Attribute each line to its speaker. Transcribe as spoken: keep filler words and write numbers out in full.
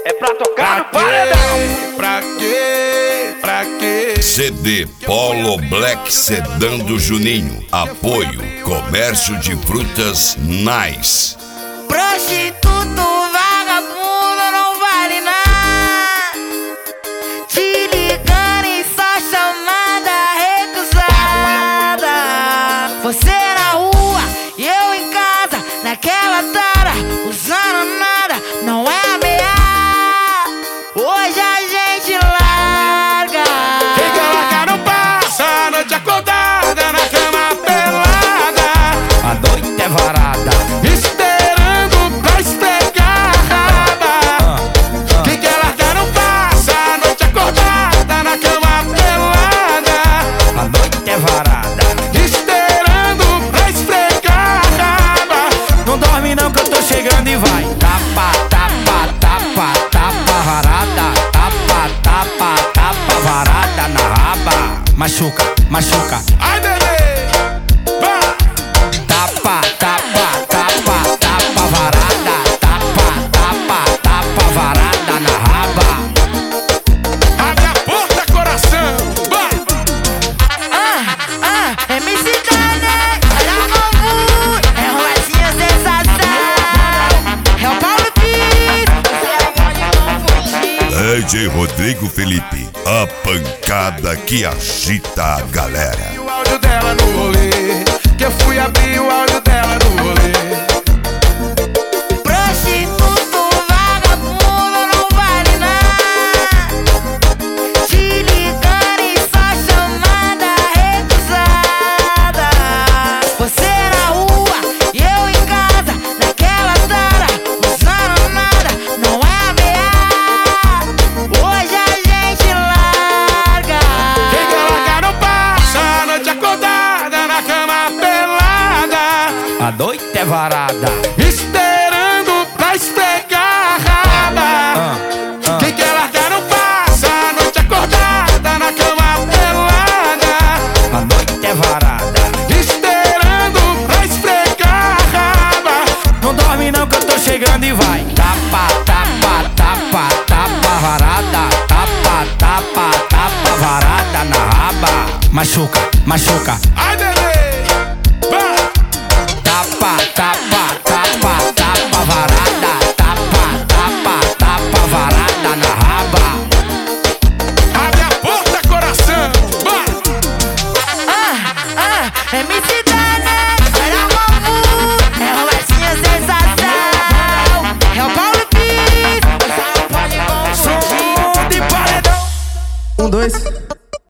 Speaker 1: É pra tocar no paredão.
Speaker 2: Pra quê? Pra quê?
Speaker 3: C D Polo Black Sedan do Juninho. Apoio Comércio de Frutas Nice.
Speaker 4: Prostituto, vagabundo, não vale nada. Te ligando e só chamada recusada. Você na rua e eu em casa, naquela tara, usando nada, não é ameaça. Hoje a gente larga.
Speaker 2: Quem quer largar não passa a noite acordada na cama pelada.
Speaker 1: A noite é varada,
Speaker 2: Esperando pra esfregar a raba. Quem quer largar não passa a noite acordada na cama pelada.
Speaker 1: a noite é varada.
Speaker 2: Esperando pra esfregar a raba.
Speaker 1: Não dorme não que eu tô chegando e vai. Tapa, tapa, tapa, tapa varada. Tapa, tapa, tapa varada na raba. Machuca, machuca.
Speaker 2: Ai, bebê, vai.
Speaker 1: Tapa, tapa, tapa, tapa varada. Tapa, tapa, tapa varada na raba.
Speaker 2: Abre a porta, coração, vai.
Speaker 4: Ah, ah, M C Dane, olha o Mamu, é Romatinha sensação. É o Paulo Pires, você pode não fugir.
Speaker 3: D J Rodrigo Felipe, a pancada que agita a galera.
Speaker 2: E o áudio dela no rolê, que eu fui abrir o áudio dela no rolê.
Speaker 4: Prostituto, vagabundo, não vale nada. Te ligando e só chamada recusada. Você na rua e eu em casa, naquela tara, usando nada, não é ameaça. Hoje a gente larga.
Speaker 2: Quem quer largar não passa a noite acordada na cama pelada.
Speaker 1: A noite é varada.
Speaker 2: Esperando pra esfregar a raba.
Speaker 1: Ah, ah.
Speaker 2: Quem quer largar não passa a noite acordada na cama pelada.
Speaker 1: A noite é varada.
Speaker 2: Esperando pra esfregar a raba.
Speaker 1: Não dorme não que eu tô chegando e vai. Tapa, tapa, tapa, tapa varada. Tapa, tapa, tapa varada na raba. Machuca, machuca.
Speaker 2: Ai, bebê, vai.
Speaker 1: Tapa, tapa, tapa, tapa varada. Tapa, tapa, tapa varada na raba.
Speaker 2: Abre a porta, coração, vai.
Speaker 4: Ah, ah, M C Dane, olha o Mamu, é Romatinha sensação. É o Paulo Pires, você não pode confundir.
Speaker 1: Som de paredão.
Speaker 5: Um, dois.